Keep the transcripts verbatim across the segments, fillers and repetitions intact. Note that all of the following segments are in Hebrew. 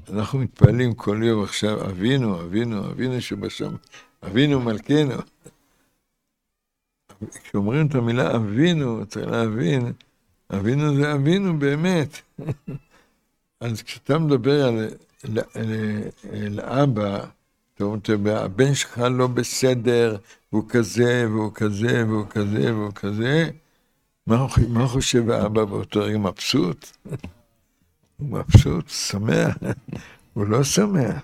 אנחנו מתפעלים כל יום עכשיו, אבינו, אבינו, אבינו שבשם, אבינו מלכנו. כשאומרים את המילה אבינו, צריך להבין, אבינו זה אבינו באמת. אז כשאתה מדבר על, על, על, על אבא, אתה אומר, הבן שלך לא בסדר, והוא כזה, והוא כזה, והוא כזה, והוא כזה, מה, מה חושב האבא באותו רגע? מבסוט? הוא מבסוט, שמח, הוא לא שמח.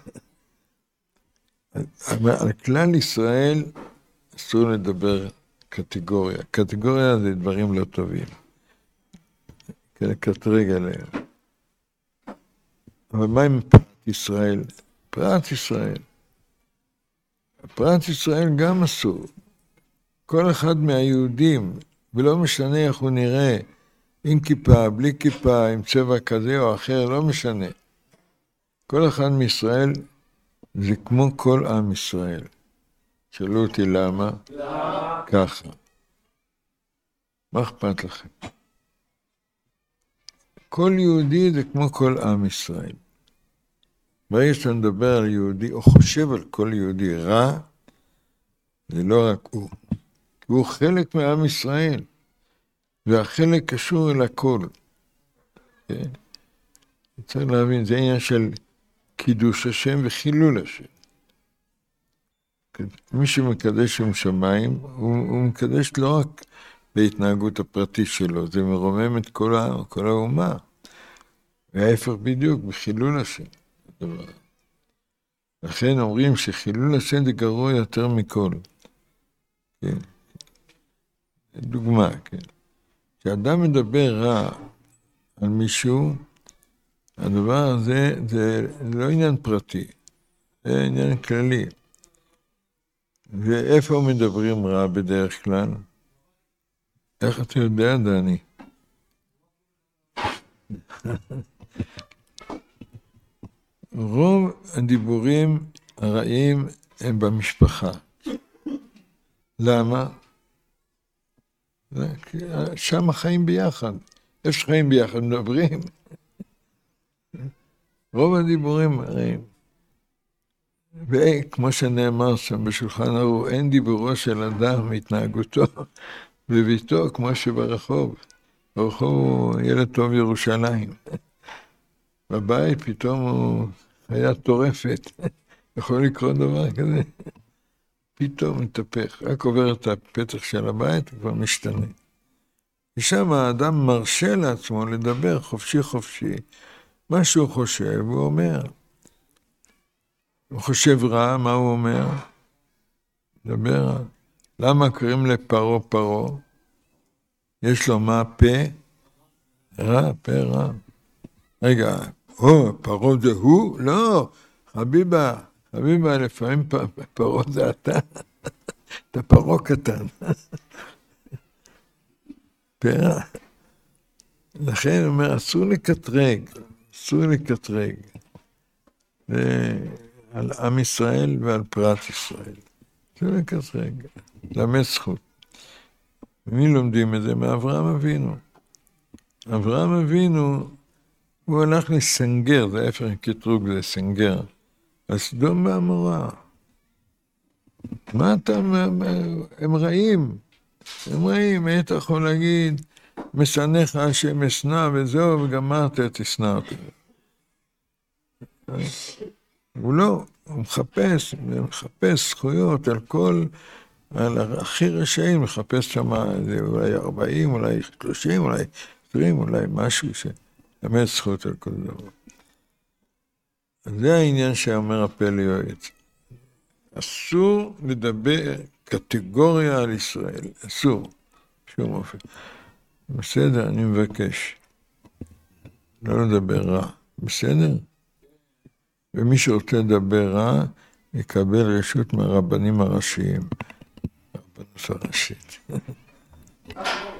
על כלל ישראל אסור לדבר קטגוריה. קטגוריה זה דברים לא טובים. כקטרג עליהם. אבל מה עם פרט ישראל? פרט ישראל. פרט ישראל גם אסור. כל אחד מהיהודים, ולא משנה איך הוא נראה, עם כיפה, בלי כיפה, עם צבע כזה או אחר, לא משנה. כל אחד מישראל זה כמו כל עם ישראל. שאלו אותי למה? למה? ככה. מה אכפת לכם? כל יהודי זה כמו כל עם ישראל. ברגע שאתה מדבר על יהודי, או חושב על כל יהודי רע, זה לא רק הוא. כי הוא חלק מעם ישראל. והחלק קשור אל הכל. כן? צריך להבין, זה עניין של קידוש השם וחילול השם. מי שמקדש עם שמיים, הוא, הוא מקדש לא רק בהתנהגות הפרטית שלו, זה מרומם את כל, ה, כל האומה. וההפך בדיוק, בחילול השם. לכן אומרים שחילול השם זה גרוע יותר מכל. כן? דוגמה, כן. כשאדם מדבר רע על מישהו, הדבר הזה זה לא עניין פרטי, זה עניין כללי. ואיפה מדברים רע בדרך כלל? איך אתה יודע, דני? רוב הדיבורים הרעים הם במשפחה. למה? שם החיים ביחד. איפה שחיים ביחד מדברים? רוב הדיבורים הרעים. וכמו שנאמר שם בשולחן ערוך, אין דיבורו של אדם מהתנהגותו בביתו כמו שברחוב. ברחוב הוא ילד טוב ירושלים. בבית פתאום הוא חיה טורפת. יכול לקרות דבר כזה. פתאום מתהפך. רק עובר את הפתח של הבית, הוא כבר משתנה. ושם האדם מרשה לעצמו לדבר חופשי חופשי. מה שהוא חושב, הוא אומר. הוא חושב רע, מה הוא אומר? דבר רע. למה קוראים לפרו פרו? יש לו מה? פה? רע, פה רע. רגע, או, פרו זה הוא? לא, חביבה, חביבה, לפעמים פרו זה אתה. אתה פרו קטן. פה רע. לכן הוא אומר, אסור לקטרג, אסור לקטרג. על עם ישראל ועל פרט ישראל. אסור לקטרג. למד זכות. ומי לומדים את זה? מאברהם אבינו. אברהם אבינו, הוא הלך לסנגר, זה ההפך קטרוג, זה סנגר. אז סדום ועמורה. מה אתה, הם רעים. הם רעים, היית יכול להגיד, משנך השם אשנא וזהו, וגמרת, תשנא אותו. הוא לא, הוא מחפש, הוא מחפש זכויות על כל, על הכי רשעים, מחפש שם אולי ארבעים, אולי שלושים, אולי עשרים, אולי משהו שלמד זכות על כל דבר. זה העניין שאומר הפלא יועץ. אסור לדבר קטגוריה על ישראל, אסור, שום אופן. בסדר, אני מבקש. לא לדבר רע, בסדר? ומי שרוצה לדבר רע, יקבל רשות מהרבנים הראשיים. הרבנות הראשית.